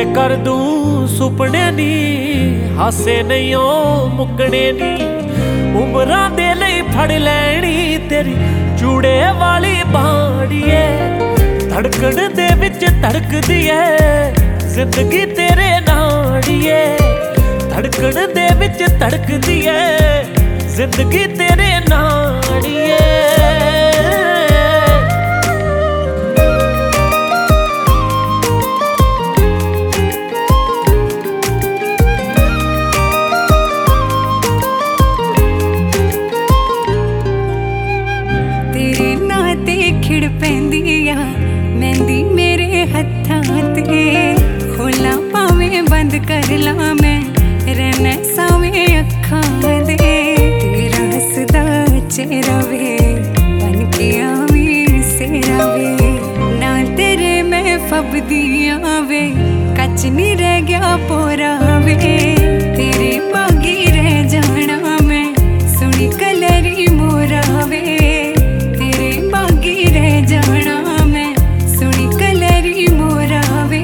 कर दूं सुपने नी, हासे नहीं ओ मुकने नी। उमरां दे लई फड़ लैनी तेरी चूड़े वाली बाड़िए। धड़कन दे विच धड़कदी ऐ जिंदगी तेरे नाड़िए। धड़कन दे विच धड़कदी ऐ जिंदगी तेरे नाड़िए। खिड़ पैंदी आ मेहंदी मेरे हत्थां ते। खोला भावें बंद कर ला मैं रहना सावें अखां दे। तेरा हसदा चेहरा वे बन के आवी सेरा वे। ना तेरे मैं फबदी आवे कच नी रह गया पोरा वे। तेरे बागी रह जाना मैं सुनी कलरी मोरा वे। जाना मैं सुनी कलरी मोरा वे।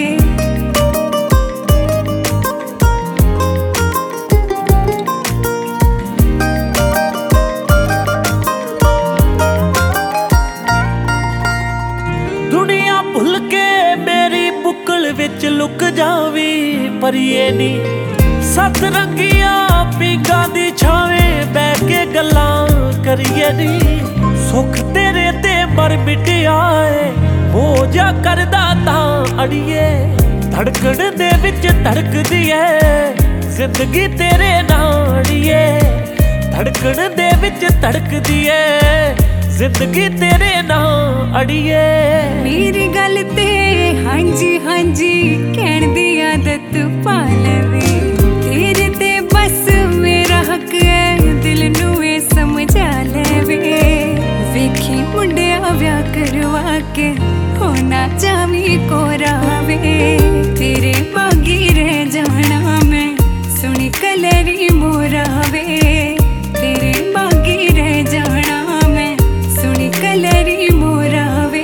दुनिया भुल के मेरी बुकल विच लुक जावी पर ये नी। सत रंगिया पींगा दी छावें बैठ के गल्लां करिए नी। सुख तेरे ते मर मिटिया है हो जा करदा तां अड़िए। धड़कन दे विच धड़कदी ऐ जिंदगी तेरे नाड़िए। धड़कन दे विच धड़कदी ऐ जिंदगी तेरे नाल अड़िए। मेरी गल ते हांजी हांजी कहण दी आदत पा लवे। तेरे ते बस मेरा हक है दिल नू ए समझा लेवे। वेखी मुंडिया व्याह करवा के होना चावी कोरा वे। तेरे बागी रह जाना मैं सुनी कलरी मोरा वे। तेरे बागी रह जाना मैं सुनी कलरी मोरा वे।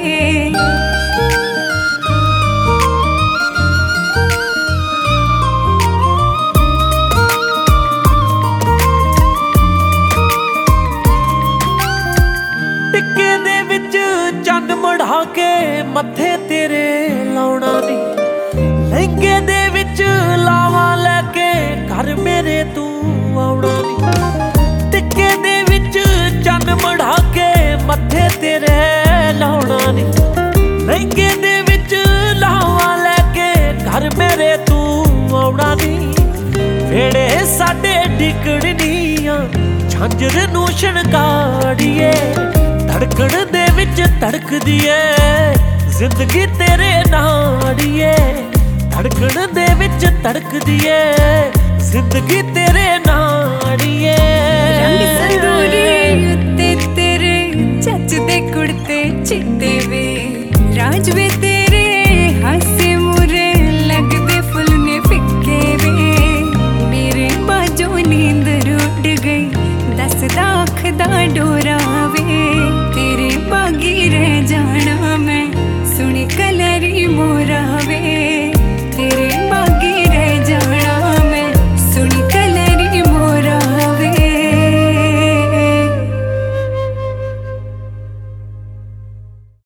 टिक्के दे विच चंद मढ़ा के मत्थे तेरे लाउणा नी। लहंगे दे विच लावा लैके घर मेरे तू आउणा नी। टिक्के दे विच चंद मढ़ा के मत्थे तेरे लाउणा नी। लहंगे दे विच लावा लैके घर मेरे तू आउणा नी। वेड़े साडे डिकड़नियां झांझर नू शणगाड़िए। धड़कन दे विच धड़कदी ऐ जिंदगी तेरे नाड़िए। धड़कन दे विच धड़कदी ऐ जिंदगी तेरे नाड़िए। रंग संदूरी उत्ते तेरे चच दे कुड़ते चिट्टे वे। राज वे तेरे हासे मुरे लगदे फुल ने फिक्के वे। मेरे बाजों नींद उड़ गई दसदा अख दा डोरा